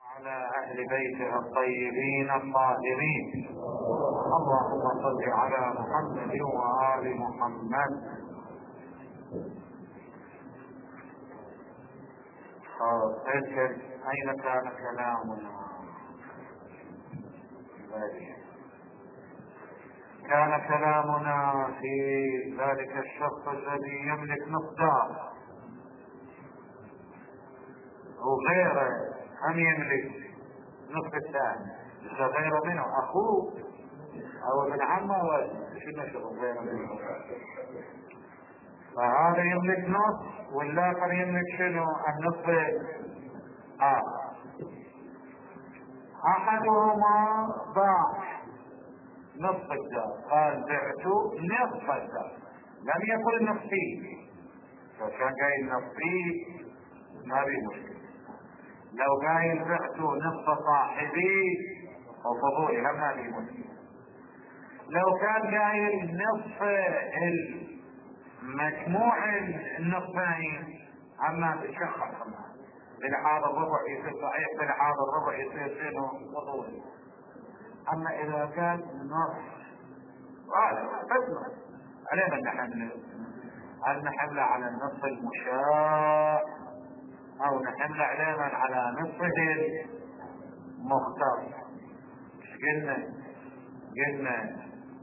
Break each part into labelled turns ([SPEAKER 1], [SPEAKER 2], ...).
[SPEAKER 1] على أهل بيته الطيبين الطاهرين. اللهم صل على محمد وآل محمد. أين كان كلامنا؟ كان كلامنا في ذلك الشخص الذي يملك مقدار وغيره هم يملك نصف الثاني، غيره منه اخوه او ابن عمه وشنو شغل غيره منه، فهذا يملك نصف والاخر يملك شنو؟ النصف آخر. احدهما باع نصف الدار، قال بعت نصف الدار، لم يقل نصفي. لو كان قايل نصفي ما بي مشكلة، لو قايل بعت نصف صاحبي وفضولي هم ما بي مشكلة. لو كان قايل نصف مجموع النصفين اما بشخص بالحاضر الربع يصير صحيح، بالحاضر الربع يصير شنو؟ فضولي. اما اذا كان نصف بس علينا ان نحمل على النصف المشاع او نحمل علينا على نصفه المختار. قلنا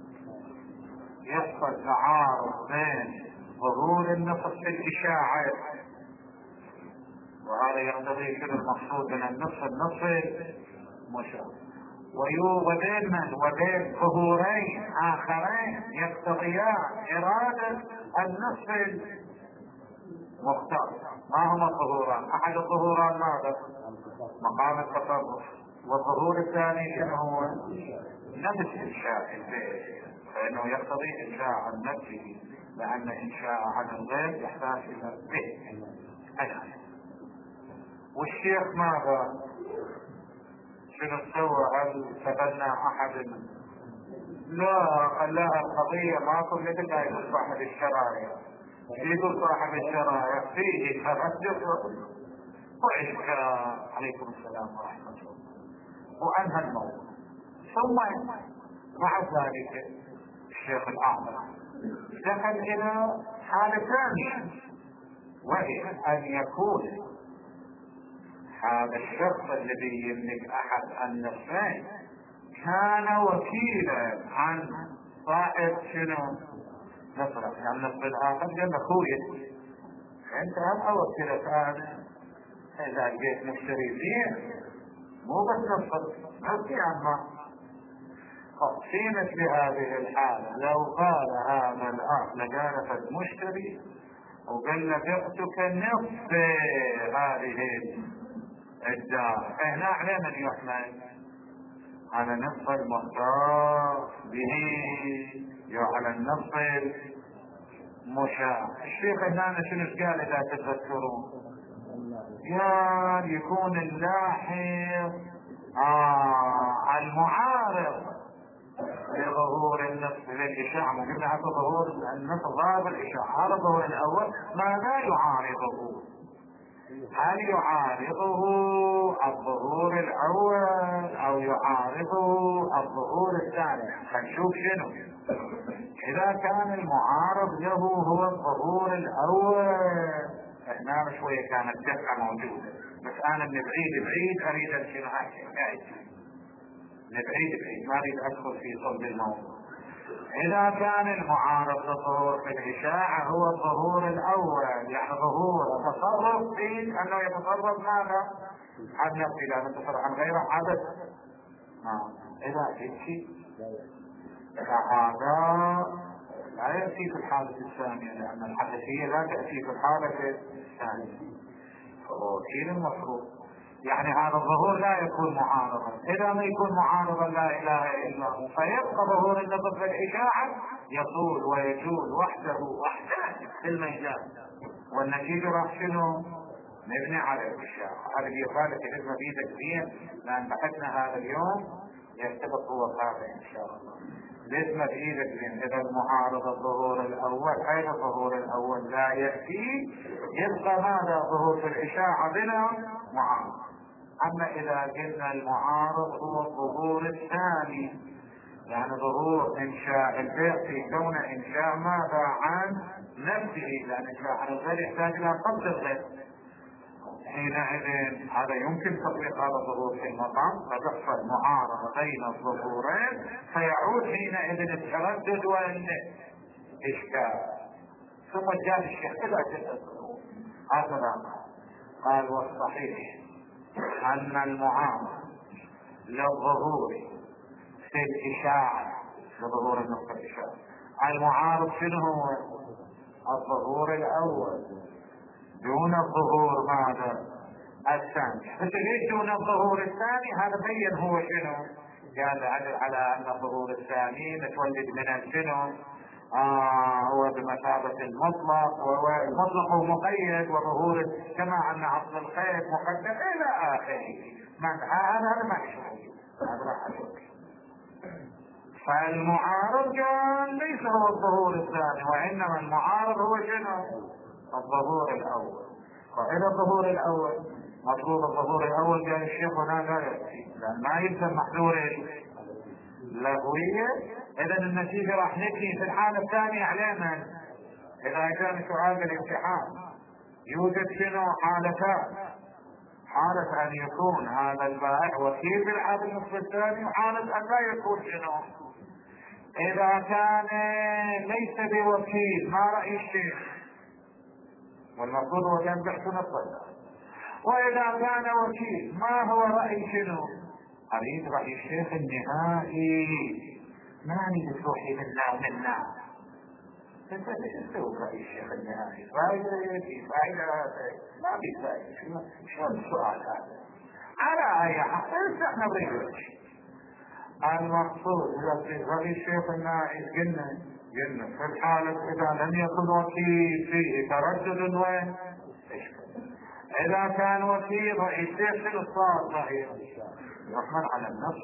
[SPEAKER 1] يحصل تعارض بين ظهور النصف في الاشاعة، وهذا يقتضي شنو المقصود من النصف مشاع، وبين ظهورين اخرين يقتضيان اراده النصف المختار. ما هما الظهوران؟ احد الظهوران ماذا؟ مقام التصرف، والظهور الثاني شنو هو؟ نفس انشاء البيت، فانه يقتضي انشاء عن نفسه، لان انشاء عن الغير يحتاج الى بيت. والشيخ ماذا؟ شنو سوى؟ هل تبنى احد؟ لا، خلاها القضية ماكو مثل لا يقول صاحب الشرايع. يقول صاحب الشرايع فيه تردد وإشكال. عليكم السلام ورحمة الله. وأنهى الموضوع. ثم مع ذلك الشيخ الأعظم دخل إلى حالة ثانية، وهي أن يكون هذا الشخص الذي يملك احد النصفين كان وكيلا عن صاحب شنو؟ نصرة النصف الاخر، قال اخوي انت هم اوكلك انا، اذا جيت مشتري زين مو بس نصف ما في عما. في مثل هذه الحالة لو قال هذا الاخ لجانب المشتري وقال له بعتك نصف هذه الدار، هنا على من يحمل؟ على نصف المختار به، على النصف المشاع. الشيخ هنا شنو قال اذا تتذكرون؟ يا يكون اللاحق المعارض لظهور النصف للإشاعة. ممكن حتى ظهور النصف ظاهر الإشاعة، هذا الظهور الأول ماذا يعارضه؟ هل يعارضه الظهور الاول او يعارضه الظهور الثاني؟ هنشوف شنو. اذا كان المعارض له هو الظهور الاول، هنا شوية كانت دقة موجودة، بس انا من بعيد اريد شنو من بعيد ما اريد ادخل في صلب الموضوع. إذا كان المعارض للظهور في الإشاعة هو الظهور الأول، يعني ظهور تصرف فيه أنه يتصرف ماذا؟ عن نفسه، لا يتصرف عن غيره عدد. إذا شيء فهذا لا يأتي في الحالة الثانية، لأن الحدثية لا تأتي في الحالة الثانية، فوكيل المفروض. يعني هذا الظهور لا يكون معارضا. اذا ما يكون معارضا لا اله الا الله، فيبقى ظهور النصف في الاشاعه يطول ويجول وحده في الميدان، والنتيجه راح شنو؟ نبني على الاشاعه. هذه يقال في حزمه بيدك زين، لان بحثنا هذا اليوم يرتبط هو هذا ان شاء الله. لازم بايدك زين. اذا المعارضه الظهور الاول، اين الظهور الاول لا ياتي، يبقى ماذا؟ ظهور في الاشاعه بلا معارضه. أما إذا قلنا المعارض هو الظهور الثاني، يعني ظهور إنشاء البيع في كون إنشاء ماذا عن نفسه، لأن إنشاء عن الغير يحتاج إلى قبض الغير. حينئذ هذا يمكن تطبيق هذا الظهور في المطعم، فتحصل معارضة بين الظهورين، فيعود حينئذ التردد والإشكال. ثم جاء الشيخ إلى جزء الظهور هكذا قال: والصحيح أن المعارض للظهور في الإشاعة، لظهور النقطة الإشاعة، المعارض شنو هو؟ الظهور الأول دون الظهور ماذا؟ الثاني. بس ليش دون الظهور الثاني؟ هذا بين هو شنو؟ قال على أن الظهور الثاني متولد من الشنو؟ هو بمثابة المطلق، وهو المطلق مقيد، وظهور كما أن أصل الخير مقدم إلى آخره. هذا ما يشوف، هذا راح أشوف. فالمعارض قال ليس هو الظهور الثاني، وإنما المعارض هو شنو؟ الظهور الأول. وإلى الظهور الأول مطلوب الظهور الأول قال الشيخ هنا لا يكفي، لأن ما يلزم محذور اللغوية. إذا النتيجة راح نبني في الحالة الثانية على من؟ إذا كان سؤال الامتحان يوجد شنو حالتان: حالة أن يكون هذا البائع وكيل بالعقد النصف الثاني، وحالة أن لا يكون شنو. إذا كان ليس بوكيل ما رأي الشيخ؟ والمفروض هو كان بحث نصف. وإذا كان وكيل ما هو رأي شنو؟ أريد رأي الشيخ النهائي، ما أريد تروحي منا ومنا. انت ايش تسوي رأي الشيخ النهائي؟ فائدة فائدة ما في فائدة. شو السؤال هذا؟ على أي حال احنا نريد المقصود رأي الشيخ النهائي. قلنا في الحالة إذا لم يكن وكيل فيه تردد وين؟ إذا كان وكيل رأي الشيخ في الصار صحيح يحمل على النص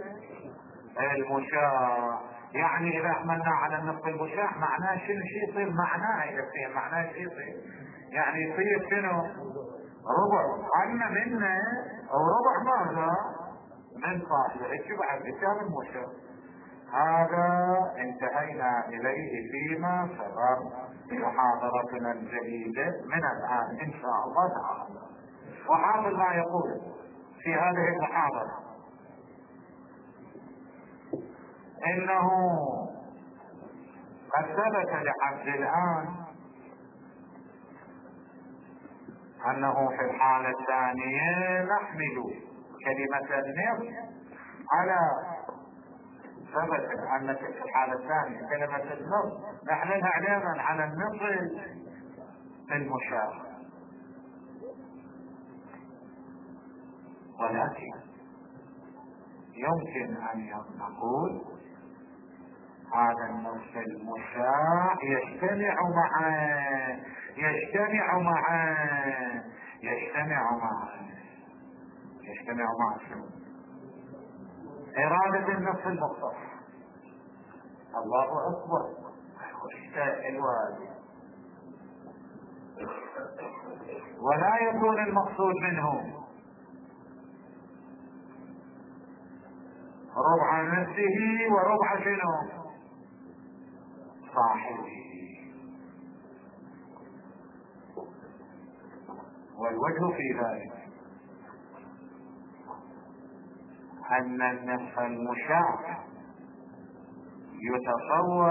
[SPEAKER 1] المشاع. يعني إذا حملنا على النص المشاع معناه شنو يصير؟ معناه يصير معناه يصير يعني يصير شنو؟ ربع عنا منه أو ربع ماذا؟ من صاحبه. ايش بعد كتاب المشاع؟ هذا انتهينا إليه فيما سبق في محاضرتنا الجديدة من الآن إن شاء الله تعالى. وحافظ ما يقول في هذه المحاضرة: إنه قد ثبت لحد الآن أنه في الحالة الثانية نحمل كلمة النصف على ثبت أن في الحالة الثانية كلمة النصف نحملها علما على النصف المشاع. ولكن يمكن أن نقول هذا النصف المشاع يجتمع مع شنو؟ إرادة النصف المختص. الله أكبر. الواجب ولا يكون المقصود منه ربع نفسه وربع شنو؟ صاحبه. والوجه في ذلك أن النفس المشاع يتصور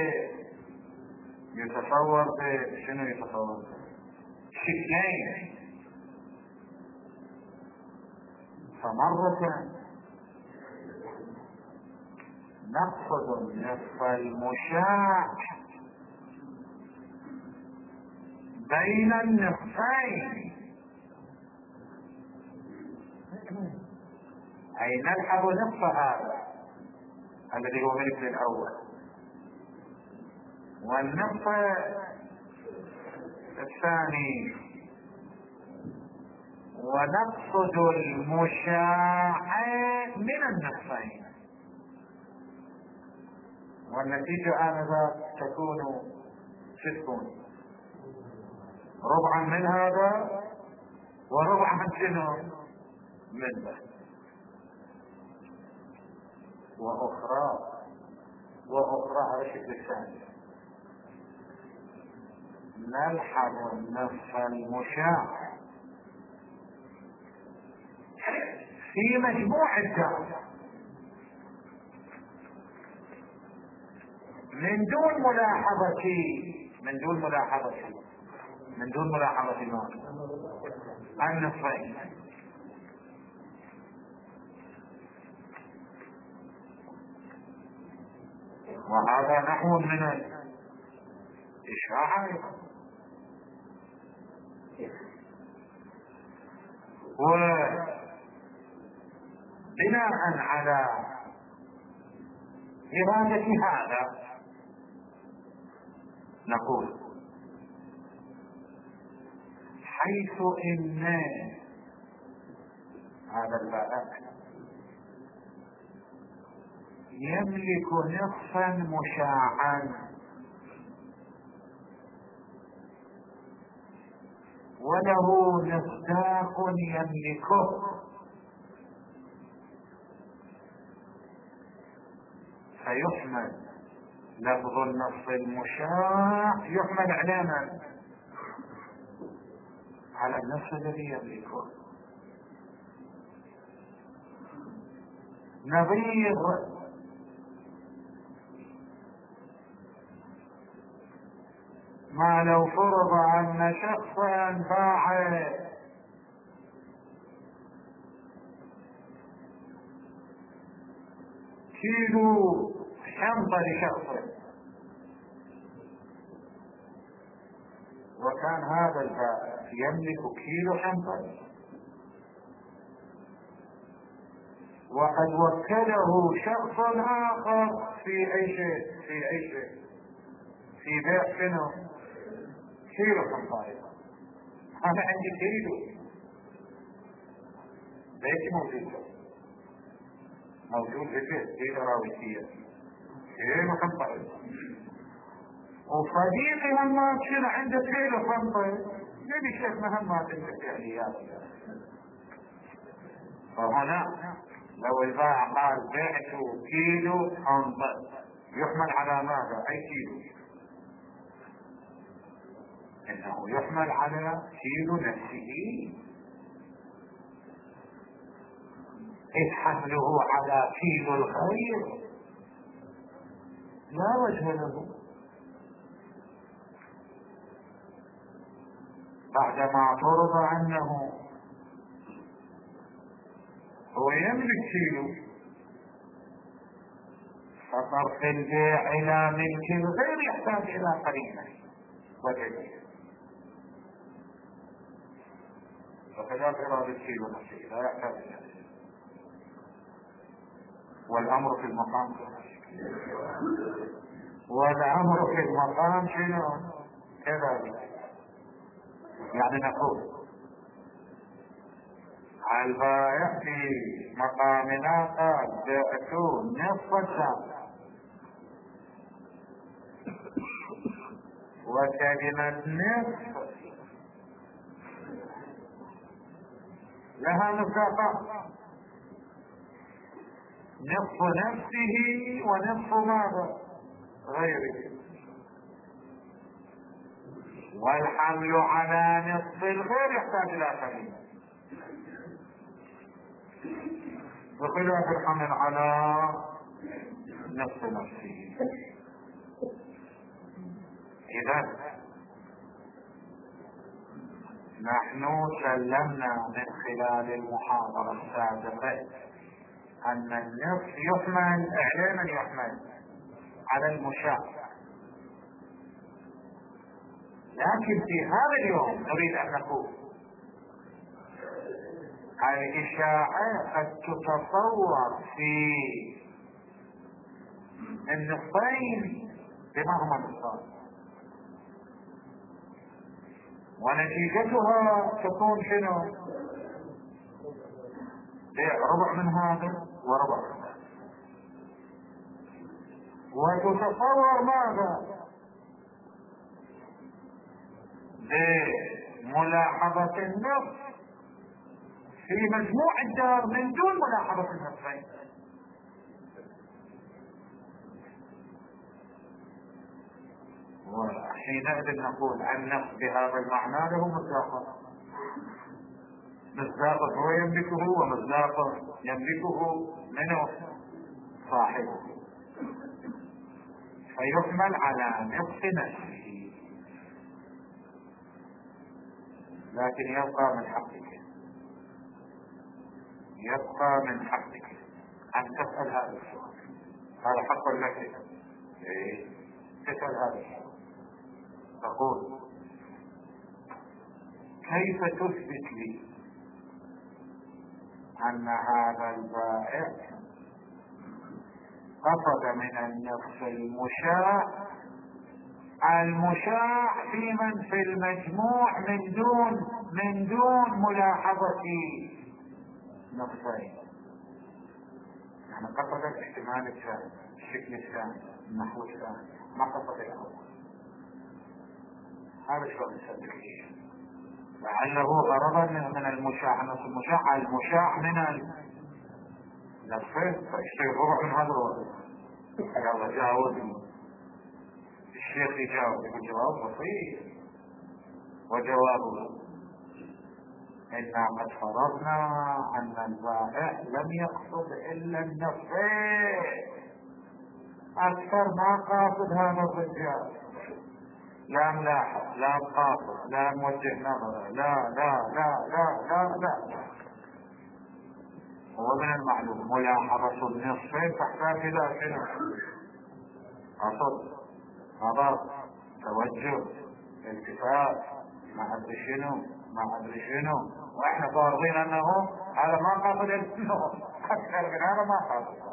[SPEAKER 1] شنو يتصور؟ شكلين. فمرة نقصد النفس المشاع بين النصفين، أي نلحظ نصف هذا الذي هو ملك الأول، والنصف الثاني، ونقصد المشاع من النصفين. والنتيجة آنذاك تكون ربعا من هذا وربعا من شنو؟ منه. وأخرى على شكل ثاني نلحظ النص المشاع في مجموع الدعوة من دون ملاحظة النصين، وهذا نحو من الإشاعة. وبناء على إرادة هذا نقول حيث إن هذا الباب يملك نصفا مشاعا وله مصداق يملكه، فيحمل لفظ النص المشاع يحمل علامة على النص الذي يملكه. نظير ما لو فرض أن شخصا باع كيلو حنطة لشخص، وكان هذا البائع يملك كيلو حنطة وقد وكله شخص آخر في أي شيء في بيع شنو؟ كيلو حنطة. أنا عندي كيلو ليش موجود في البيت كيلو راويتية كيلو حنطة، وصديقي لما تصير عنده كيلو حنطة نبي شيخ مهمات الفعليات. فهنا لو البائع قال بعت كيلو حنطة يحمل على ماذا؟ أي كيلو؟ إنه يحمل على كيلو نفسه، إذ حمله على كيلو الخير لا وجه له. بعدما فرض عنه هو يملك كيلو، فصرف البيع إلى ملك الغير يحتاج إلى قرينة ودليل، فكذلك إرادة الكيلو نفسه لا يحتاج إلى دليل. والأمر في المقام شنو؟ كذلك. يعني نقول البائع في مقامنا قال بعت نصف الساعة، وكلمة نصف لها مصداقان، نصف نفسه ونصف ماذا؟ غيره. والحمل على نصف الغير يحتاج الى قرينة بخلاف الحمل على نصف نفسه. اذا نحن سلمنا من خلال المحاضرة السابقة ان النصف يحمل على من يحمل على المشاع، لكن في هذا اليوم نريد ان نقول الإشاعة قد تتصور في النصفين بما هما النصان، ونتيجتها تكون شنو؟ ربع من هذا وربع من هذا، وتتصور ماذا؟ بملاحظة النص في مجموع الدار من دون ملاحظة النصين. وحينئذ نقول النص بهذا المعنى له مصداق، مصداقه هو يملكه ومصداقه يملكه منه صاحبه، فيحمل على نصف نفسه. لكن يبقى من حقك، يبقى من حقك أن تسأل هذا السؤال. هذا حق لك، تسأل هذا السؤال، تقول كيف تثبت لي أن هذا البائع قصد من النصف المشاع في من في المجموع من دون ملاحظة نصفين. يعني قصد الاحتمال الثاني، الشكل الثاني، النحو الثاني، ما قصد الأول. هذا شلون نسبح لعله غرضا من المشاع، المشاع من النصفين، فيصير روح من هذا الوضع. يلا جاوبني. الشيخ يجاوب بجواب بسيط، وجوابه إنا قد فرضنا أن البائع لم يقصد إلا النصفين، أكثر ما قاصد هذا الرجال، لا ملاحظ، لا قاصد، لا موجه نظره، لا لا لا لا لا لا. هو من المعلوم ملاحظة النصفين تحتاج إلى شنو؟ قصد، نظر، توجه، التفات، ما أدري شنو، واحنا فارضين انه هذا ما قاصد انه اكثر من هذا ما قاصد.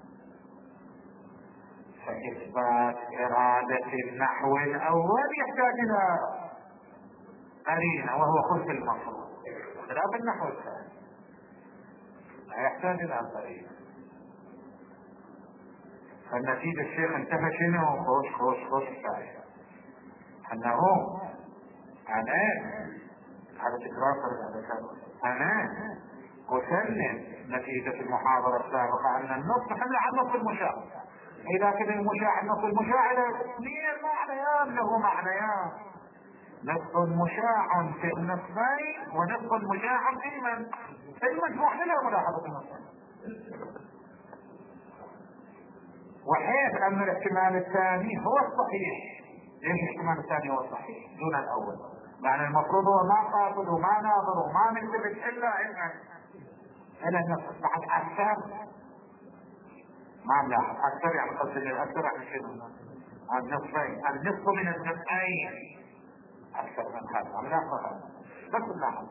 [SPEAKER 1] فاثبات ارادة النحو الاول يحتاج الى قرينة وهو خلف المفروض، خلاف النحو الثاني لا يحتاج الى قرينة. فالنتيجة الشيخ انتهى شنو؟ خوش شايف انه هذا تكرار، أنا أسلم نتيجة المحاضرة السابقة أن النص حمل عن نص المشاع. إذا كان المشاع النص المشاع اثنين معنيان، له معنيان، نص مشاع في النصين ونص مشاع في المجموع لا ملاحظة النص. وحيث أن الاحتمال الثاني هو الصحيح. ليش الاحتمال الثاني هو الصحيح دون الأول؟ يعني المفروض هو ما قاصد وما ناظر وما نلتفت الا النص. بعد اكثر ما ملاحظ، اكثر يعني قصد الاكثر يعني شنو؟ النصفين، النصف من النصفين اكثر من هذا، ملاحظ بس ملاحظ.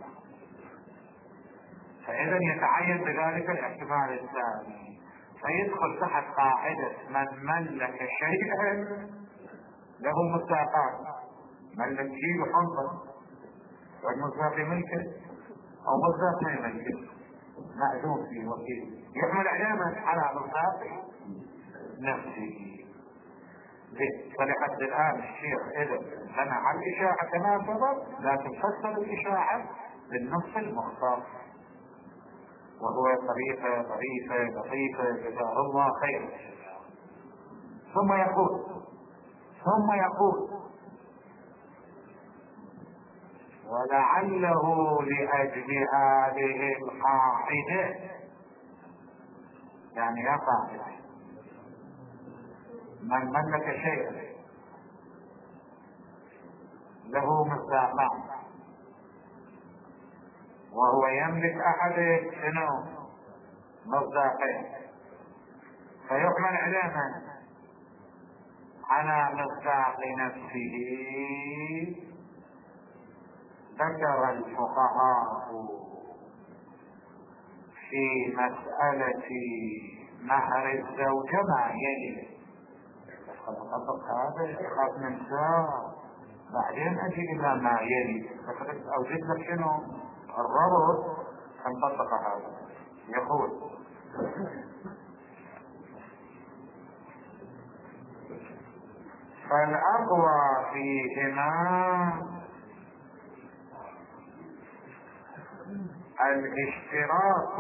[SPEAKER 1] فاذا يتعين بذلك الاحتمال الثاني، فيدخل تحت قاعدة من ملك شيئا له مصداقان، ملك شيء وحنطة، والمصداق ملكه او مصداق ما يملكه معزوم فيه وكيل، يحمل علامة على مصداق نفسه. فلحد الان الشيخ اذا منع الاشاعة كما سبق، لكن فسر الاشاعة بالنص المختص، وهو طريقة ظريفة لطيفة جزاه الله خير. ثم يقول ولعله لأجل هذه القاعدة، يعني يا قاعدة من ملك شيئا له مصداقان وهو يملك أحد شنو؟ مصداقين، فيحمل علما على مصداق نفسه. ذكر الفقهاء في مسألة مهر الزوجة ما يلي، فقط هذا يخاف من ساعة بعدين أجي إلى ما يلي، فقد أوجد لك شنو الربط فانطبق هذا. يقول فالأقوى فيهما الاشتراك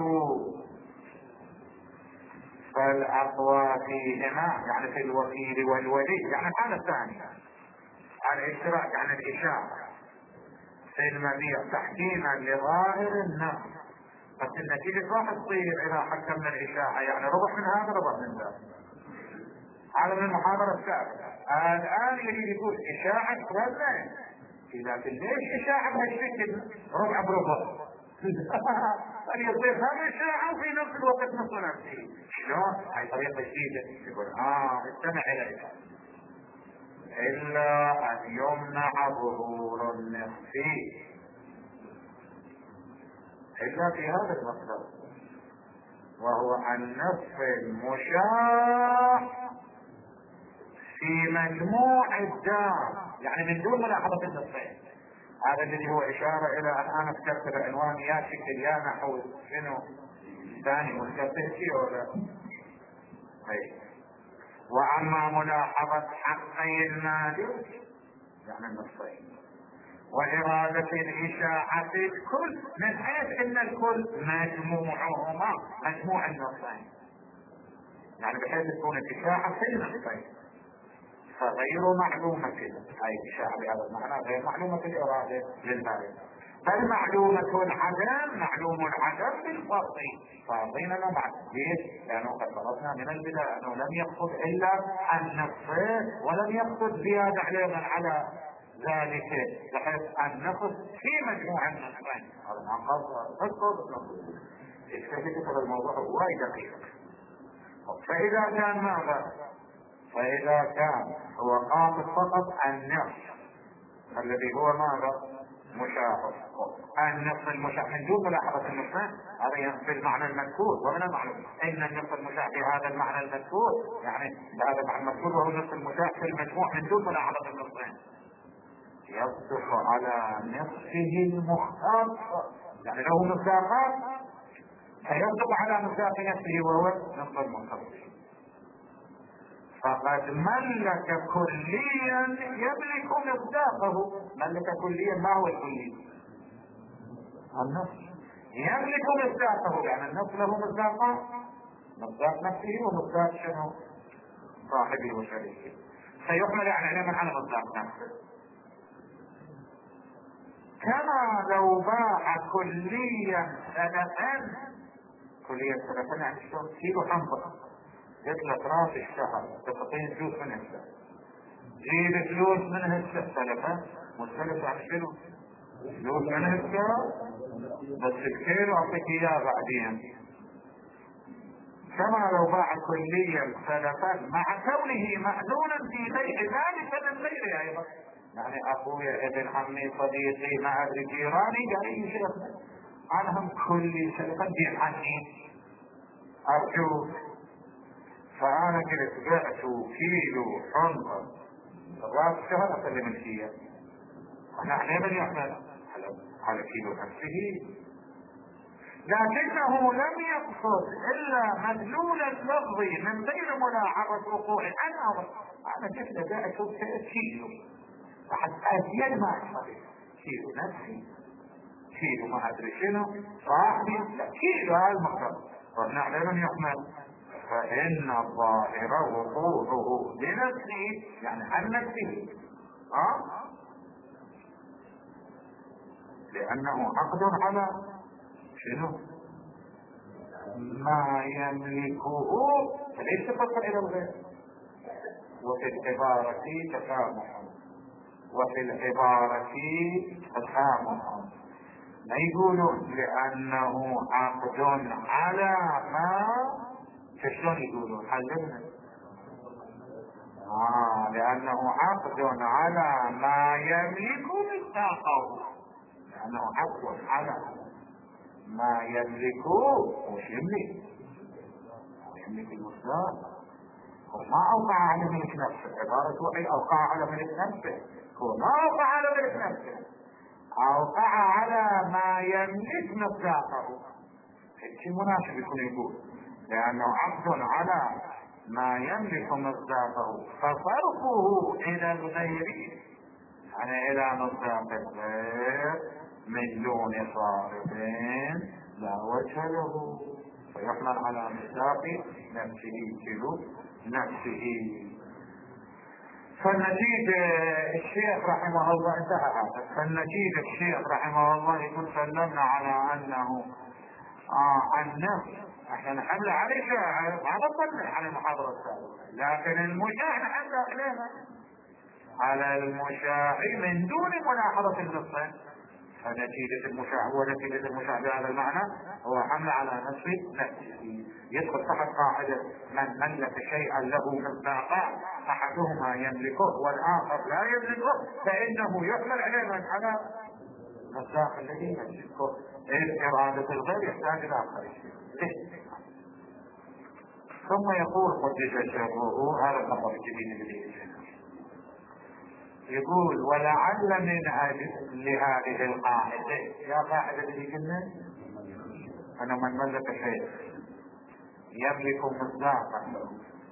[SPEAKER 1] فالأقوى فيهما، يعني في الوكيل والولي، يعني الحالة الثانية الاشتراك يعني الإشارة في المبيع تحكيما لظاهر النص. بس النتيجة راح تصير إذا حكمنا الإشاعة، يعني ربح من هذا ربح من ذا. هذا من المحاضرة السابقة. الآن يجي يقول إشاعة ولا إذا ليش إشاعة بهالشكل ربع بربع يصير هذا إشاعة وفي نفس الوقت نص نفسي. شلون؟ هاي طريقة جديدة. يقول استمع إليك. إلا أن يمنع ظهور النصف إلا في هذا المصدر، وهو النصف المشاع في مجموع الدار، يعني من دون ملاحظة النصفين. هذا الذي هو إشارة إلى أن أنا ذكرت العنوان يا شكل يا نحو شنو ثاني مذكرته شيء ولا وأما ملاحظة حقي المالك يعني النصفين وإرادة الإشاعة الكل، من حيث أن الكل مجموعهما مجموع النصفين، يعني بحيث تكون الإشاعة في النصفين، فغير معلومة. هاي إشاعة بهذا المعنى غير معلومة الإرادة للمالك، بل معلومة العدم، معلوم العدم بالفرضي، فرضين له معنى. ليش؟ لأنه قد فرضنا من البداية أنه لم يقصد إلا النصفين ولم يقصد زيادة عليهم على ذلك، بحيث النقص في مجموع النصفين. هذا ما قصد اكتشفت الموضوع وايد دقيق. فإذا كان ماذا؟ فإذا كان هو قاصد فقط النصف الذي هو ماذا؟ مشاهد، النصف المشاهد من دون ملاحظة النصفين، هذا في المعنى المذكور. ومن المعلوم ان النصف المشاهد بهذا المعنى المذكور، يعني بهذا المعنى المذكور وهو النصف المشاهد في المجموع من دون ملاحظة النصفين، يصدق على نصفه المختص، يعني له مصداقات فيصدق على مصداق نفسه وهو نصف المختص. فقد ملك كليا يملك مصداقه. ملك كليا، ما هو الكلي؟ النص. يملك مصداقه يعني النص له مصداقات، مصداق نفسه ومصداق شنو؟ صاحبه وشريكه. سيحمل على على مصداق نفسه. كما لو باع كليا سلفا، كليا سلفا يعني شلون؟ كيلو حنظل يطلق راس الشهر تستطيع فلوس من هسه، جيب فلوس من هسه سلفا، والسلف عن شنو؟ فلوس من هسه بس الكيلو اعطيك اياه بعدين. كما لو باع كليا سلفا مع كونه مأذونا في بيع ذلك من غيره ايضا، يعني اخويا ابن عمي صديقي ما ادري جيراني قال لي شيخ انا هم كلي سلفا دين عني ارجوك، فانا قلت بعت كيلو حنطة راس شهر اسلم الكيا، نحن من يحمل على كيلو نفسه، لكنه لم يقصد الا مدلول اللفظ من غير ملاحظة وقوع انا كيف بعت كيلو حتى ازيد ما احصل كيلو نفسي، كيلو ما ادري شنو صاحبي، لا كيلو هذا المقصد، ونحن من يحمل، فإن الظاهر وقوعه بنفسه يعني عن نفسه، لأنه عقد على شنو؟ ما يملكه، فليس فقط إلى الغير. وفي العبارة تسامح، وفي العبارة تسامح، ما يقولون لأنه عقد على ما، شلون يقولون؟ علمنا. لأنه عقد على ما يملك مصداقه، لأنه عقد على ما يملك، وش يملك؟ يملك المصداق، هو ما أوقع على ملك نفسه، عبارة وحي أوقع على ملك نفسه، هو ما أوقع على ملك نفسه، أوقع على ما يملك مصداقه. شيء مناسب يكون يقول لأنه عقد على ما يملك مصداقه، فصرفه إلى الغير يعني إلى مصداق الغير من دون صارف لا وجه له، فيحمل على مصداق نفسه كيلو نفسه. فالنتيجة الشيخ رحمه الله انتهى هذا، فالنتيجة الشيخ رحمه الله يقول سلمنا على انه عن نفس احنا نحمل عليه شاعر ما بطلنا على المحاضرة السابقة، لكن المشاع نحمل علينا على المشاع من دون ملاحظة النص. فنتيجة المشاع ونتيجة المشاع بهذا المعنى هو حمل على نفسه، يدخل تحت قاعدة من ملك شيئا له مصداقان احدهما يملكه والاخر لا يملكه فانه يحمل عليه من على مصداق الذي يملكه. إذ إرادة الغير يحتاج إلى خارج. ثم يقول قدس سره، هذا الخطأ الجديد الذي يقول ولعل من لهذه القاعدة، يا قاعدة التي قلنا أنا من ملك شيء يملك مصداقا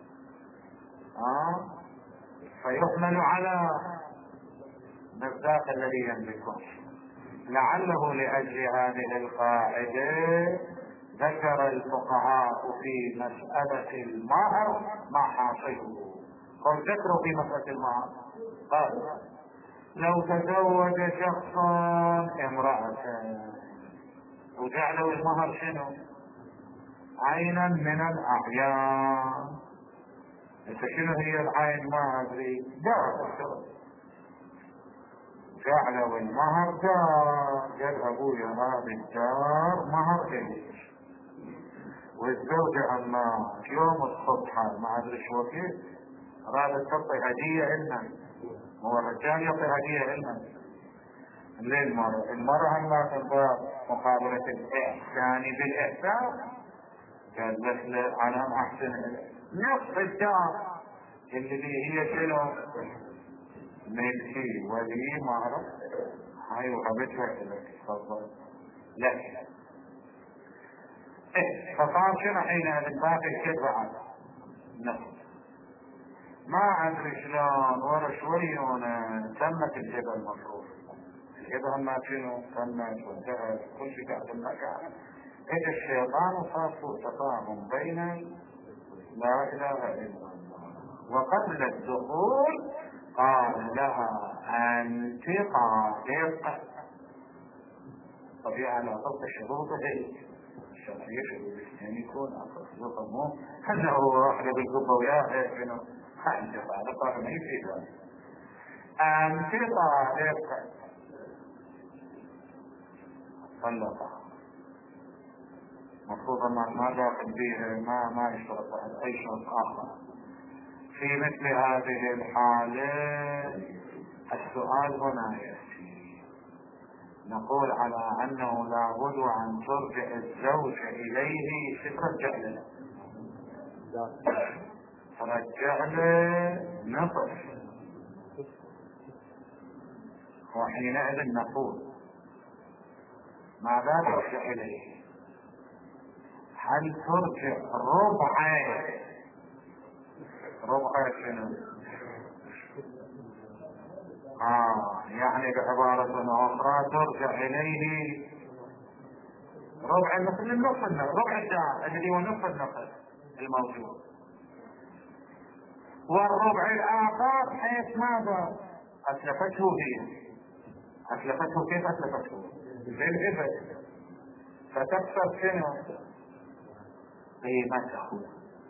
[SPEAKER 1] فيحمل على مصداق الذي يملكه. لعله لأجل هذه القاعدة ذكر الفقهاء في مسألة المهر ما حاصله. قال ذكروا في مسألة المهر، قال لو تزوج شخص امرأة وجعلوا المهر شنو؟ عينا من الأعيان. شنو هي العين؟ ما أدري، دار جعلوا المهر دار، قال أبويا هذا الدار مهر إليك، والزوجة أما يوم الصبح ما أدري شو كيف أرادت تعطي هدية إلنا، هو الرجال يعطي هدية إلنا للمرأة، المرأة أما تبغى مقابلة الإحسان بالإحسان، قال لك أنا أحسن نصف الدار اللي هي شنو؟ ملكي ولي مهر، هاي وهبتها لك تفضل لك. فصار شنو حينها الباقي الكذب بعد نفس ما ادري شلون ورا شوي تمت الهبه المفروض، الهبه ما شنو تمت وانتهت كل شيء قاعد المكان. اجى الشيطان وصار تفاهم بين لا اله الا الله، وقبل الدخول قال لها انت طالق. طبيعة على طبق الشروط هي الشرعية، شروط يعني يكون شروط مو هذا هو واحدة بالقبة وياها شنو انت طالق ما يفيد انت طالق. طلقها مفروض ما داخل به ما يشترط اي شرط اخر. في مثل هذه الحالة السؤال هنا يأتي، نقول على أنه لابد أن ترجع الزوجة إليه ترجع له، ترجع له نصف، وحينئذ نقول ماذا ترجع إليه؟ هل ترجع ربع شنو؟ يعني بعبارة أخرى ترجع إليه ربع مثل النصف، ربع الدار الذي هو نصف النصف الموجود، والربع الآخر حيث ماذا؟ أتلفته هي، أتلفته كيف أتلفته؟ بالإبد، فتكسر شنو؟ قيمته،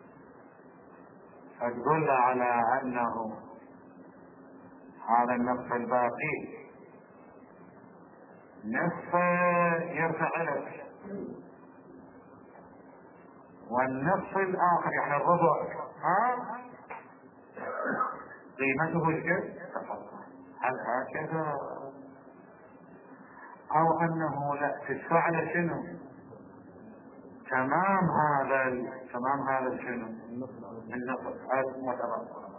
[SPEAKER 1] فتدل على أنه هذا النصف الباقي نصف يرجع لك، والنصف الآخر يعني الربع قيمته الكيف؟ هل هكذا؟ أو أنه لا تدفع له شنو؟ تمام هذا شنو؟ النصف المتبقى.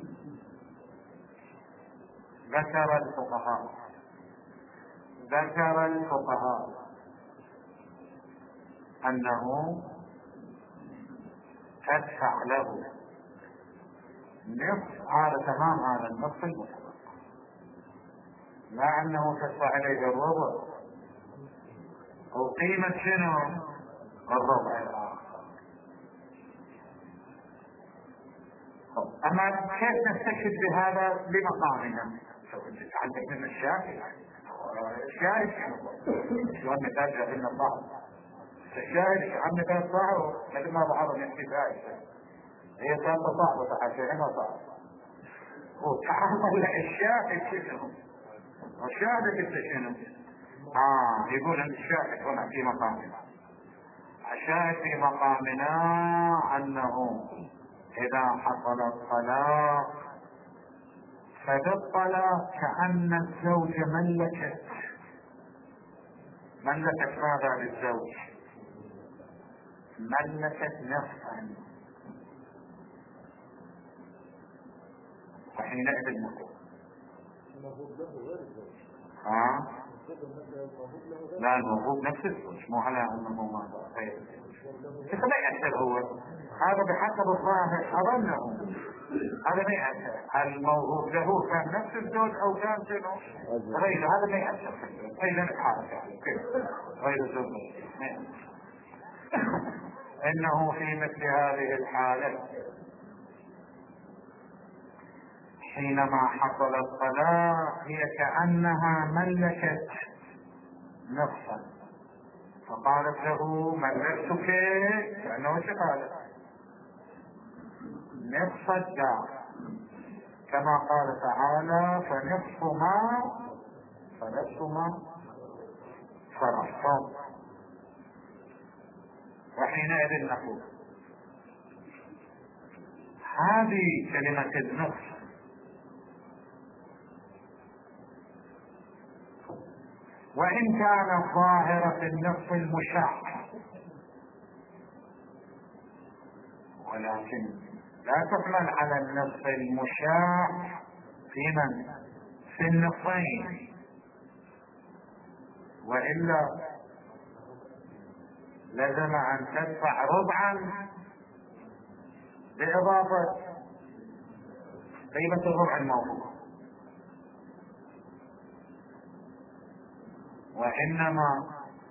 [SPEAKER 1] ذكر الفقهاء أنه تدفع له نصف هذا تمام هذا النصف المتبقى، لا أنه تدفع إليه الربع وقيمة شنو؟ الربع الآخر. أما كيف نستشهد بهذا بمقامنا؟ سوف تتعلم من الشافعي. الشاهد شلون مثال جاهلنا بعض الشاهد عم مثال صعب مثل ما بعضهم يحكي فائدة هي كانت صعبة فحاشيها صعبة وتعامل الشاهد شنو؟ الشاهد كيف شنو؟ يقول أن الشاهد هنا في مقامنا. الشاهد في مقامنا أنه إذا حصل الطلاق فبالطلاق كأن الزوج ملكت ماذا للزوج؟ ملكت نفسا، وحينئذ نقول لا الموهوب نفس الزوج، مو على انه ماذا غير الزوج. ما يأثر هو هذا بحسب الظاهر اظنه هذا ما يأثر الموهوب له كان نفس الزوج او كان شنو غير هذا ما يأثر غير الحالة غير الزوج انه في مثل هذه الحالة حينما حصل الطلاق هي كأنها ملكت نفسا فقالت له ملكتك لأنه ايش قالت؟ نصف الدار كما قال تعالى فنصف ما فرحتم. وحينئذ نقول هذه كلمة النصف وإن كانت ظاهرة في النصف المشاع ولكن لا تحمل على النصف المشاع في النصفين، وإلا لازم أن تدفع ربعا بإضافة قيمة الربع الموضوع، وإنما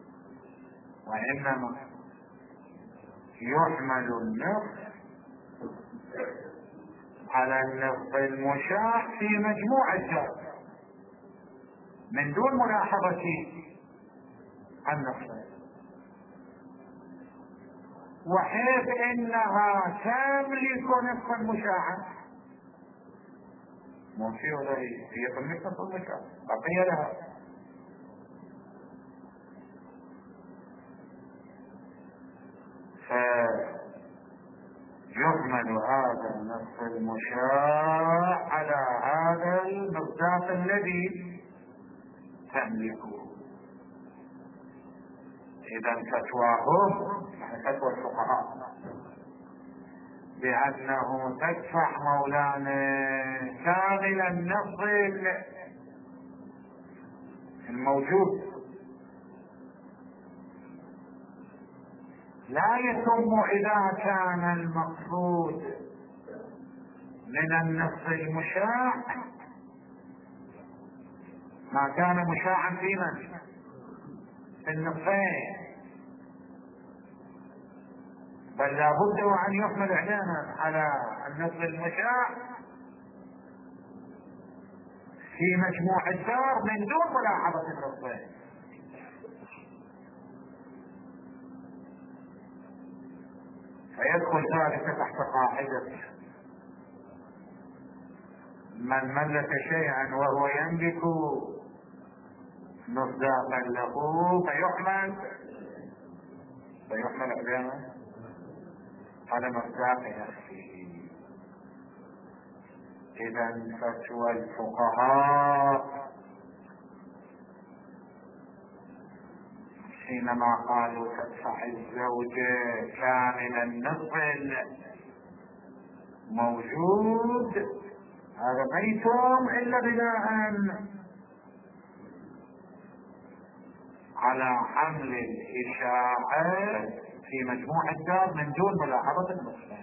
[SPEAKER 1] يحمل النصف على النصف المشاع في مجموع الجار من دون ملاحظة النصف، وحيث انها تملك نصفا مشاعا مو في ولا هي تملك نصف المشاع بقي لها فيحمل هذا النصف المشاع على هذا المصداق الذي تملكه. إذا فتواهم فتوى الفقهاء بأنه تدفع مولانا كامل النصف الموجود لا يتم إذا كان المقصود من النصف المشاع ما كان مشاعا في النصفين، بل لا بد وأن يحمل إعلانا على النصف المشاع في مجموع الدار من دون ملاحظة النصفين. فيدخل ذلك تحت قاعدة من ملك شيئا وهو يملك مصداقا له فيحمل إعلانا على مصداق نفسه. إذا فتوى الفقهاء حينما قالوا تدفع الزوجة كامل النصف موجود هذا ما يتم إلا بناء على حمل الإشاعة في مجموع الدار من دون ملاحظة النصف.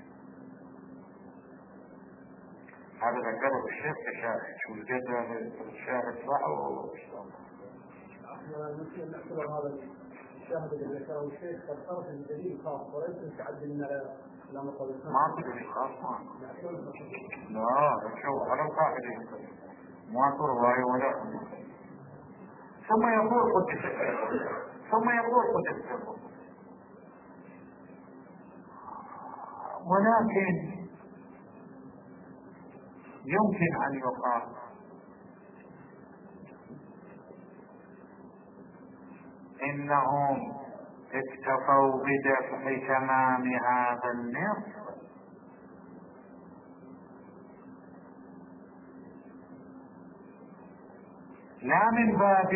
[SPEAKER 1] هذا ذكره الشيخ كشاهد شو الجدل الشاهد صح
[SPEAKER 2] الشاهد اللي ذكره الشيخ قد صار في دليل خاص وليس متعدل لا مقابل
[SPEAKER 1] ما في دليل خاص. لا شوف على القاعدة ما في رواية ولا ثم يقول قدس ولكن يمكن أن يقال إنهم اكتفوا بدفع تمام هذا النصف لا من باب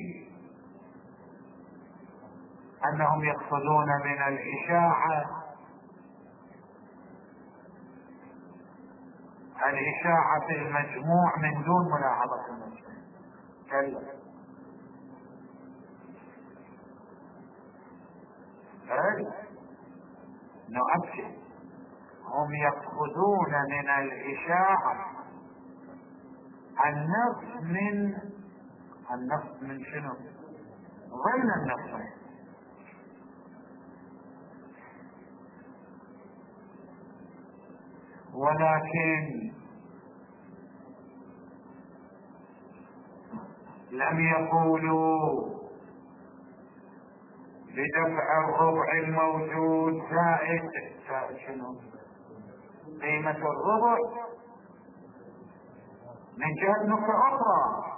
[SPEAKER 1] أنهم يقصدون من الإشاعة في المجموع من دون ملاحظة المجموع. كلا نؤكد هم يقصدون من الإشاعة النصف من شنو؟ ضمن النصف. ولكن لم يقولوا بدفع الربع الموجود زائد شنو؟ قيمة الربع من جهة نقطة أخرى،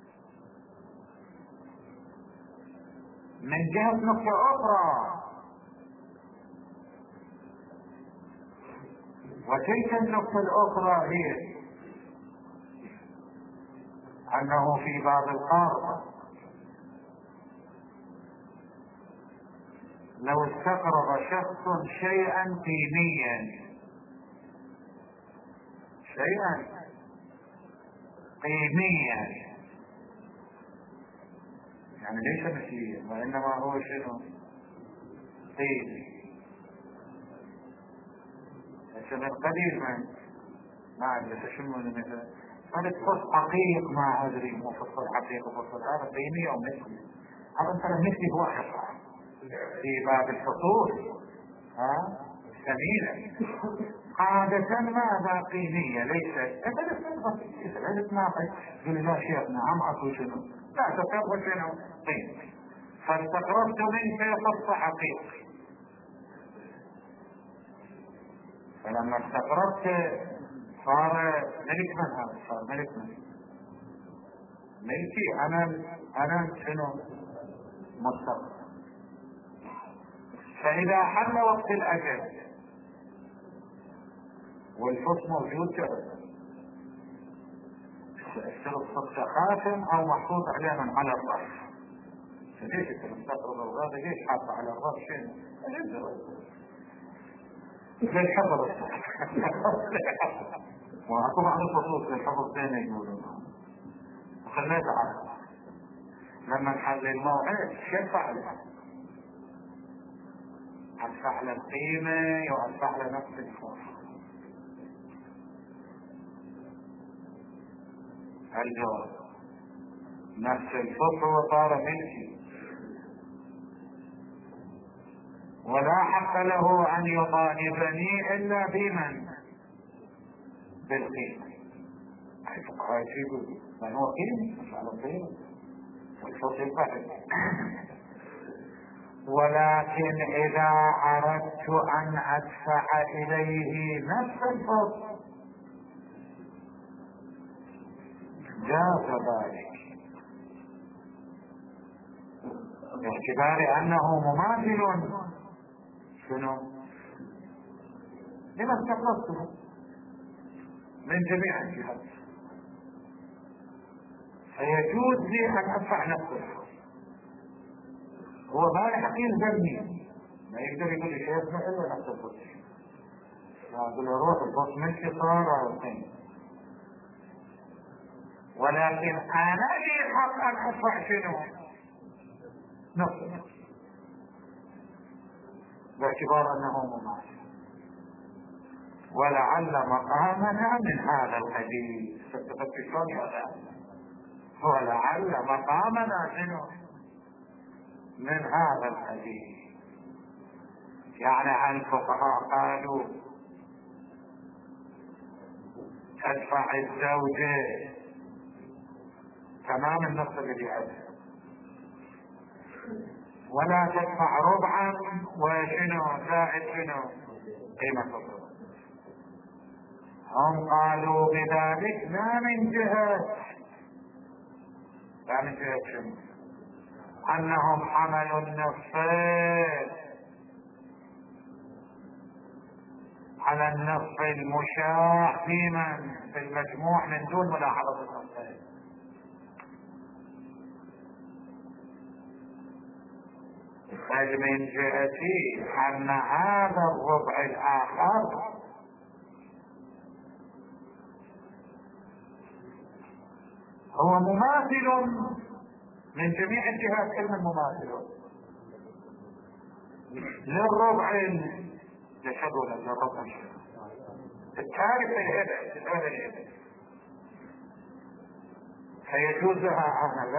[SPEAKER 1] وتلك النقطة الأخرى هي أنه في باب القرض لو استقرض شخص شيئا قيميا يعني ليس مثليا وإنما هو شنو؟ قيمي. من قليل ما أعرف تشمون مثلا هذا تخص حقيق ما أدري مفصل حقيق وفصل هذا قيمي أو مثلي. هذا مثلا مثلي هو حقا في باب الفصول ثمينة عادة ماذا قيمية ليست ليست ناقص يقول لا شيخنا عم أقول شنو لا تقرب شنو قيمة فاستقربت منك فص حقيقي. فلما استقربت صار ملك من هذا صار ملك من ملكي أنا شنو مستقر. فإذا حل وقت الأجل والفصل موجود الشرط صدق خاتم أو محطوط عليه من على الرأس. ليش تستقرب الغابة ليش حاطة على الرأس شيء للحفظ وأكو بعض الخصوص للحفظ بين يقولون وخليت عارف لما نحل الموعد شفع له أدفع له القيمة وأدفع له نفس الفرصة. الجواب نفس الفرصة وصار ملكي ولا حق له أن يطالبني إلا بمن بالقيمة. أي فقهاء يقولون من هو قيمة مش على القيمة والفرصة الفحل. ولكن إذا أردت أن أدفع إليه نفس الفرصة جاز ذلك باعتبار أنه مماثل شنو لما استقرضته من جميع الجهات فيجوز لي أن أدفع نفسه. هو ما يحقين ذنبي ما يقدر يقول لي شيء اسمه إلا نفس الفرص يقول روح الفرص منك صار وثاني. ولكن أنا لي حق أن أدفع شنو نفسه باعتبار أنه مماثل. ولعل مقامنا من هذا الحديث ولعل مقامنا شنو من هذا الحديث. يعني الفقهاء قالوا تدفع الزوجة تمام النصف الذي عندها، ولا تدفع ربعا وشنو زائد شنو قيمة الربع. هم قالوا بذلك لا من جهة شنو انهم حملوا النصفين على النصف المشاع في المجموع من دون ملاحظة النصفين، بل من جهة ان هذا الربع الاخر هو مماثل من جميع الجهات، كلمة مماثل للربع يشهدون للربع الثالث الهدف، فيجوز لها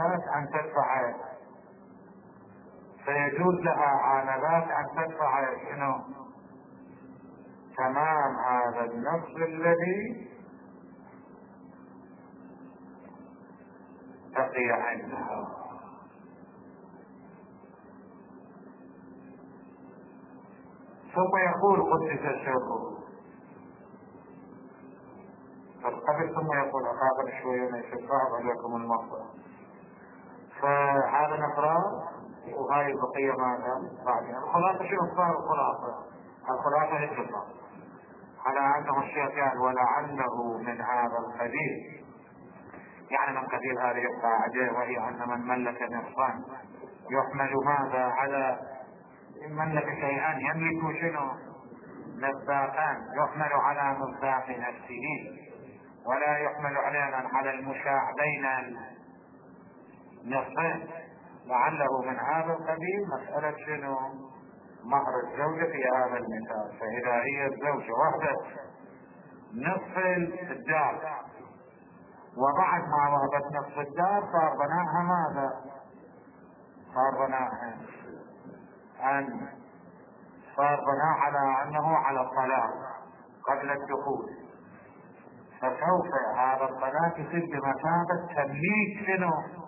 [SPEAKER 1] آنذاك أن تدفع شنو تمام هذا النصف الذي بقي عندها. ثم يقول قدس سره قبل، ثم يقول أقابل شوية ما يصير صعب عليكم المصدر. فهذا نقرأ وهاي البقية ماذا بعدين. الخلاصة شنو صار؟ الخلاصة اتفاق على أنه الشيخ قال ولعله من هذا القبيل، يعني من قبيل هذه القاعدة، وهي أن من ملك نصفا يحمل ماذا على ملك شيئان يملك شنو مصداقان، يحمل على مصداق نفسه ولا يحمل على المشاع بين النصفين. لعله من هذا القبيل مسألة شنو مهر الزوجة في هذا المثال. فإذا هي الزوجة وهبت نصف الدار وبعد ما وهبت نصف الدار صار بناها ماذا؟ صار بناء على أنه على الطلاق قبل الدخول، فسوف هذا الطلاق يصير بمثابة تمليك شنو؟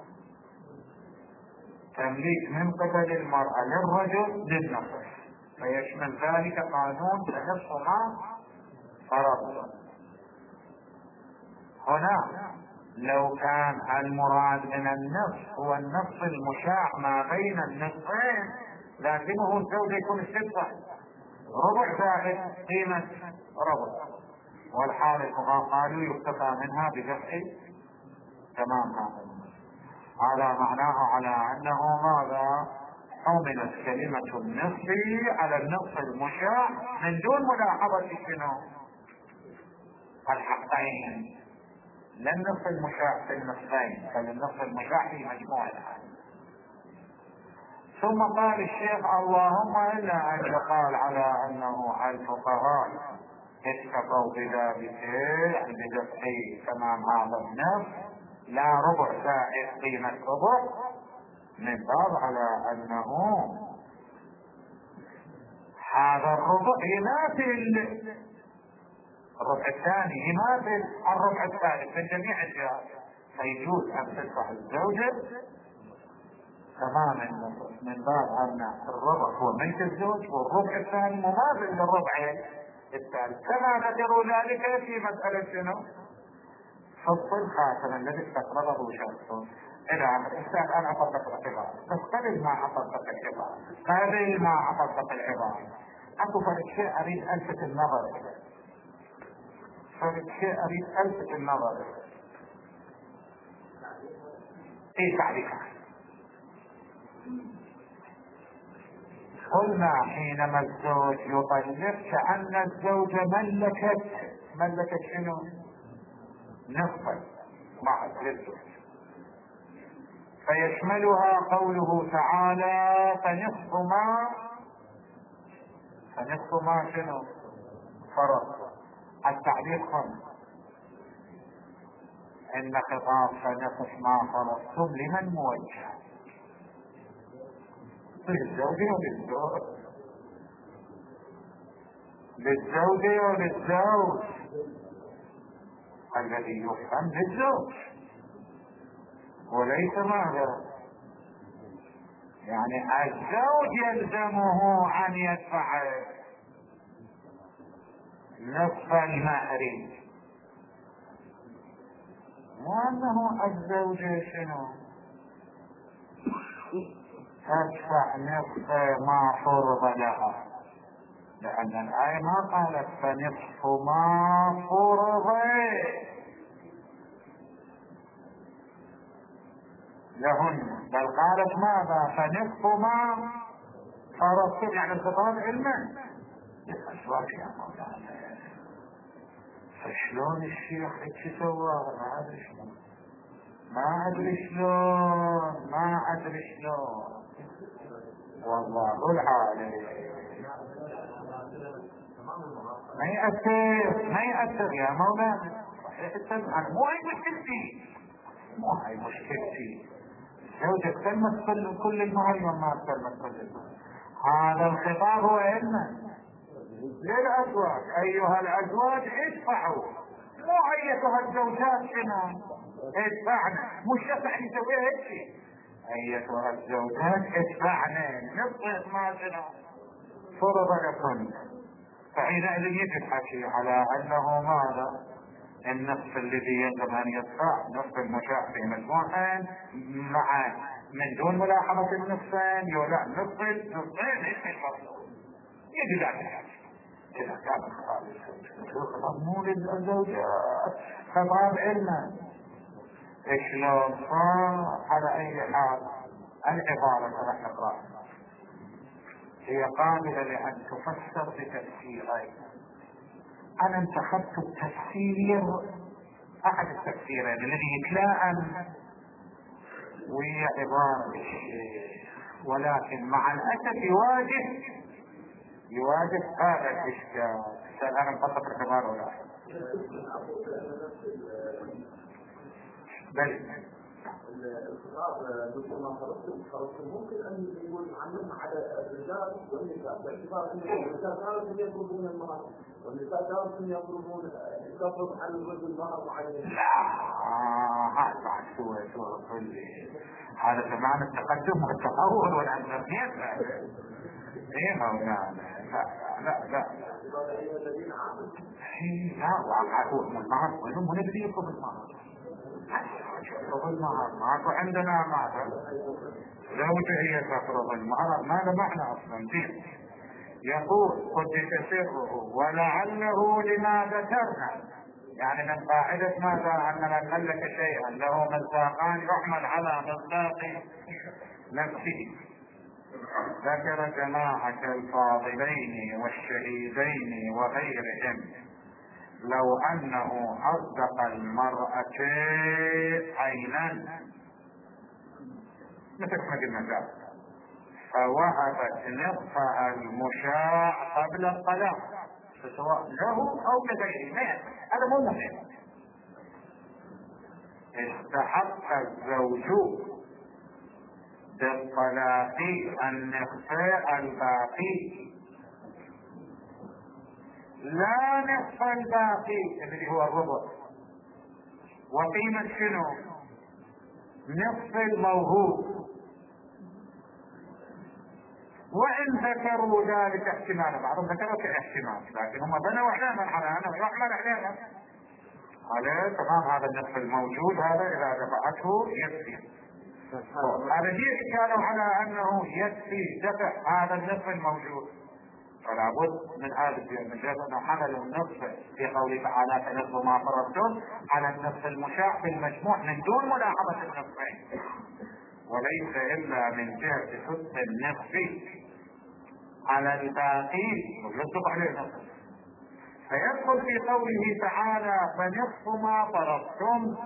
[SPEAKER 1] تمليك من قبل المرأة للرجل للنصف، فيشمل ذلك قانون فنصف ما فرض. هنا لو كان المراد من النصف هو النصف المشاع ما بين النصفين لازمه الزوج يكون الشفة ربع زائد قيمة ربع، والحال الفقهاء قالوا يكتفى منها بدفع تمام هذا النصف. هذا معناه على انه ماذا حملت كلمة النصف على النصف المشاع من دون ملاحظة شنو الحقين، لا النصف المشاع في النصفين بل النصف المشاع في مجموع الحال. ثم قال الشيخ اللهم الا ان يقال على انه الفقهاء اتفقوا بذلك يعني بدفع تمام هذا النصف لا ربع زائد قيمة ربع، من باب على انه هذا الربع يماثل الربع الثاني يماثل الربع الثالث من جميع الجهات، فيجوز ان تدفع الزوجة تماما من باب ان الربع هو ملك الزوج والربع الثاني مماثل للربع الثالث، كما ذكروا ذلك في مسألة شنو حط الخاتم الذي استقرضه شخص الى عمل الانسان. انا اطبق العبارة بس قبل ما اطبق العبارة اكو فرق شيء اريد الفت النظر في تعريفها. قلنا حينما الزوج يطلق كأن الزوجة ملكت شنو نصفا مع الزوج، فيشملها قوله تعالى فنصف ما شنو فرض. التعليق خمس، ان خطاب فنصف ما فرضتم لمن موجه؟ للزوجة وللزوج، للزوجة وللزوج، الذي يفهم للزوج وليس ماذا، يعني الزوج يلزمه ان يدفع نصف المهر، وانه الزوجة شنو تدفع نصف ما فرض لها، لان الآية ما قالت فنصف ما فرض لهن، بل قالت ماذا فنصف ما فرضتم، يعني الخطاب علما الازواج يا مولانا. فشلون الشيخ هيك سوى؟ ما ادري شلون والله العالم. ما يأثر يا مولانا، صحيح السمع، مو هاي مشكلتي الزوجة تلمس كل المهر وما تلمس كل المهر. هذا الخطاب هو علما للأزواج، أيها الأزواج ادفعوا، مو أيتها الزوجات شنو ادفعنا، مش يصح يسويها هيك، أيتها الزوجات ادفعنا نصف ما شنو فرض لكم. فحينئذ يجب الحكي على أنه ماذا النصف الذي يجب ان يدفع نصف المشاع في مجموعين مع من دون ملاحظة النصفين يولع نصفين يجب ذلك. إذا كان الخطاب مو للزوجات خطاب علما، شلون صار؟ على اي حال العبارة راح نقرأ هي قابلة لان تفسر بتفسيرين. انا انتخبت التفسير احد التفسيرين الذي يتلائم وهي عبارة الشيخ، ولكن مع الاسف يواجه هذا الاشكال. انا مطلق العبارة ولا بل
[SPEAKER 2] الخطاب مثل ما فرضتم ممكن ان يقول عنهم على الرجال والنساء، باعتبار ان الرجال كانوا يطلبون المهر والنساء كانوا يطلبون تفرض عن الرجل مهر معين.
[SPEAKER 1] لا هذا شو هذا زمان التقدم والتطور والعلمانية. ايه مولانا لا واقع المهر وينهم نبي يطلب المهر، تفرض المهر ماكو عندنا ماذا زوجة هي تفرض المهر، ماذا معنى اصلا فيه؟ يقول قدس سره ولعله لما ذكرنا، يعني من قاعدة ماذا ان من ملك شيئا له مصداقان يحمل على مصداق نفسه. ذكر جماعة الفاضلين والشهيدين وغيرهم لو انه اصدق المرأة عينا مثل ما قلنا فوهبت نصفها المشاع قبل الطلاق، سواء له او لغيره هذا مو مهم، استحق الزوج بالطلاق النصف الباقي لا نصف الباقي الذي هو الربع، وقيمة شنو نصف الموهوب. وإن ذكروا ذلك احتمالا، بعضهم ذكروا كاحتمال لكن هم بنوا احلاما على انه يحمل احلاما على تمام هذا النصف الموجود، هذا اذا دفعته يكفي. هذا ليش كانوا على انه يكفي دفع هذا النصف الموجود؟ فلا بد من هذا من جهة انه حمل النصف في قوله تعالى فنصف ما فرضتم على النصف المشاع في المجموع من دون ملاحظة النصفين، وليس الا من جهة حسن النصف على الباقي ويصدق عليه النصف. فيدخل في قوله تعالى فنصف ما فرضتم،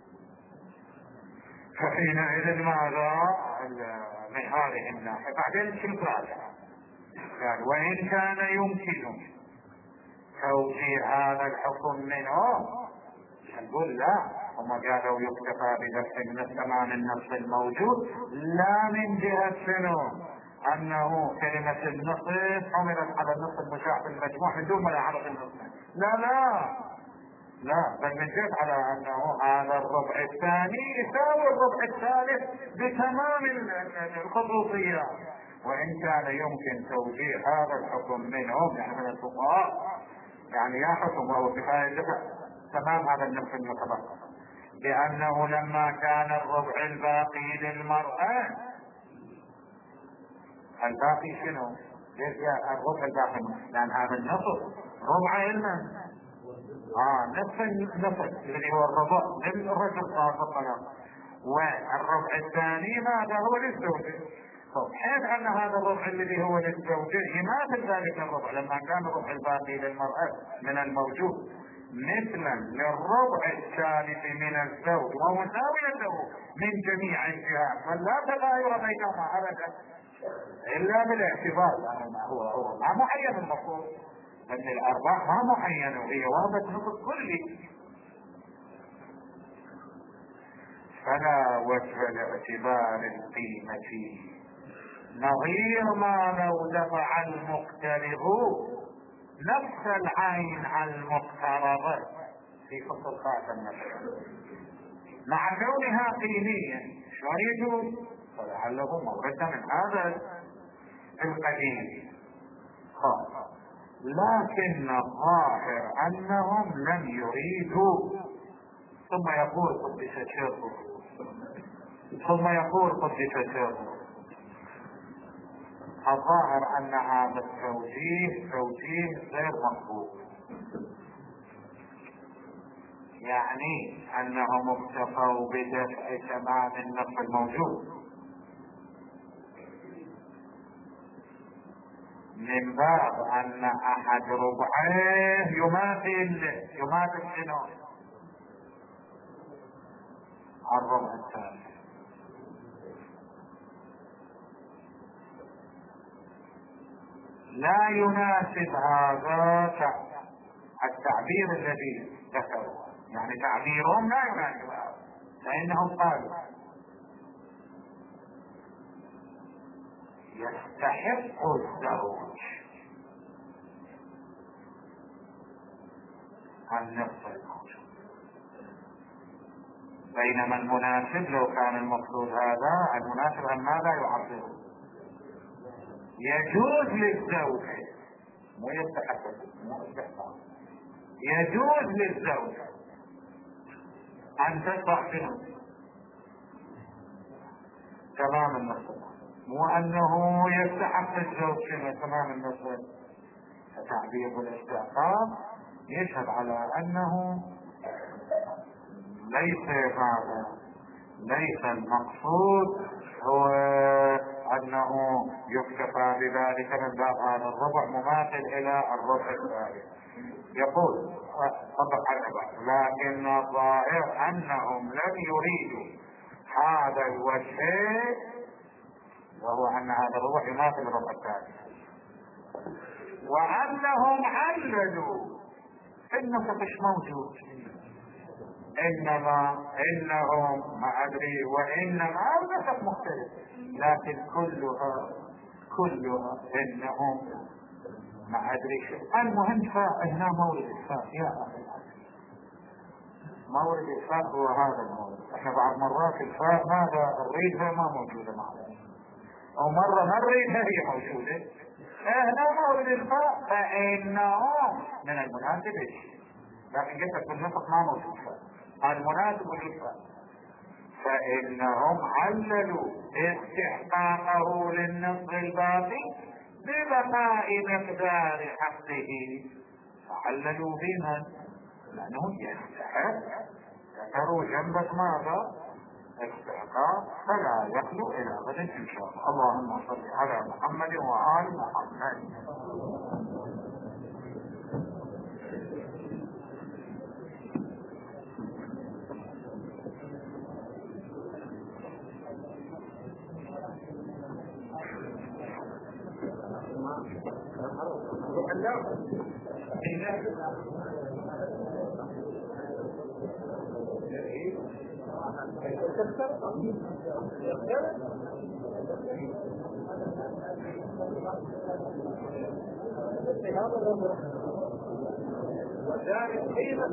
[SPEAKER 1] فحينئذ ماذا من هذه الناحية بعدين شو قال وإن كان يمكن توجيه هذا الحكم منه، نقول لا، هم قالوا يكتفى بدفع من الثمان النصف الموجود لا من جهة شنو انه كلمة النصف حملت على النصف المشاع في المجموع من دون ملاحظة النصف. لا بل من جد على انه هذا الربع الثاني يساوي الربع الثالث بتمام الخصوصيات. وان كان يمكن توجيه هذا الحكم منهم يعني من الفقهاء يعني يا حكم وهو كفاية تمام هذا النصف المتبقى، لانه لما كان الربع الباقي للمرأة الباقي شنو؟ ليش الربع الباقي؟ لان هذا النصف ربع علما نصف النصف اللي هو الربع للرجل صار الطلاق، والربع الثاني هذا هو للزوجة. حيث ان هذا الربع الذي هو للزوجة يماثل ذلك الربع لما كان الربع الباقي للمرأة من الموجود مثلا للربع الثالث من الزوج ومساويا له من جميع الجهات، فلا تغاير بينهما ابدا الا بالاعتبار. ما هو ما معين المفروض ان الارباح ما معينه وهي وهبة نصف كلي، فلا وجه لاعتبار القيمة فيه، نظير ما لو دفع المقترض نفس العين على المقترض في فصل خاتم مثلا مع كونها قيمية شلون يجوز؟ فلعله مورد من هذا القديم لكن الظاهر انهم لم يريدوا. ثم يقول قدس سره الظاهر ان هذا توجيه غير مقبول، يعني انهم اكتفوا بدفع تمام النصف الموجود من باب ان احد ربعيه يماثل شنو؟ الربع الثاني. لا يناسب هذا التعبير الذي ذكروا، يعني تعبيرهم لا يناسب هذا، فانهم قالوا يستحق الزوج النصف الموجود، بينما المناسب لو كان المقصود هذا المناسب ان ماذا يعبره؟ يجوز للزوجة مو يستحق يجوز للزوجة ان تدفع شنو؟ تمام النصف، مو انه يستحق الزوج شنو تمام النصف. فتعبير الاستحقاق يشهد على انه ليس المقصود هو انه يكتفى بذلك من باب هذا الربع مماثل الى الربع الثالث. يقول طبق على لكن الظاهر انهم لم يريدوا هذا الوجه، وهو ان هذا الربع يماثل الربع الثالث، وانهم عللوا انه مش موجود، انهم ما ادري وانما النسب مختلف، لكن كلها انهم ما ادري شو. المهم هنا مورد الفاء يا اخي، مورد الفاء هو هذا المورد. احنا بعض مرات الفاء ماذا نريدها ما موجوده معنا، او مرة ما نريدها هي موجودة. هنا مورد الفاء فانه من المناسب لكن قلت في النطق ما موجود فاء، المناسب للفاء، فانهم عللوا استحقاقه للنصف الباقي ببقاء مقدار حقه، فعللوا بمن؟ لانه يستحق، ذكروا جنبك ماذا؟ استحقاق، فلا يخلو الى غد ان شاء الله. اللهم صل على محمد وآل محمد.
[SPEAKER 2] وذلك قيمة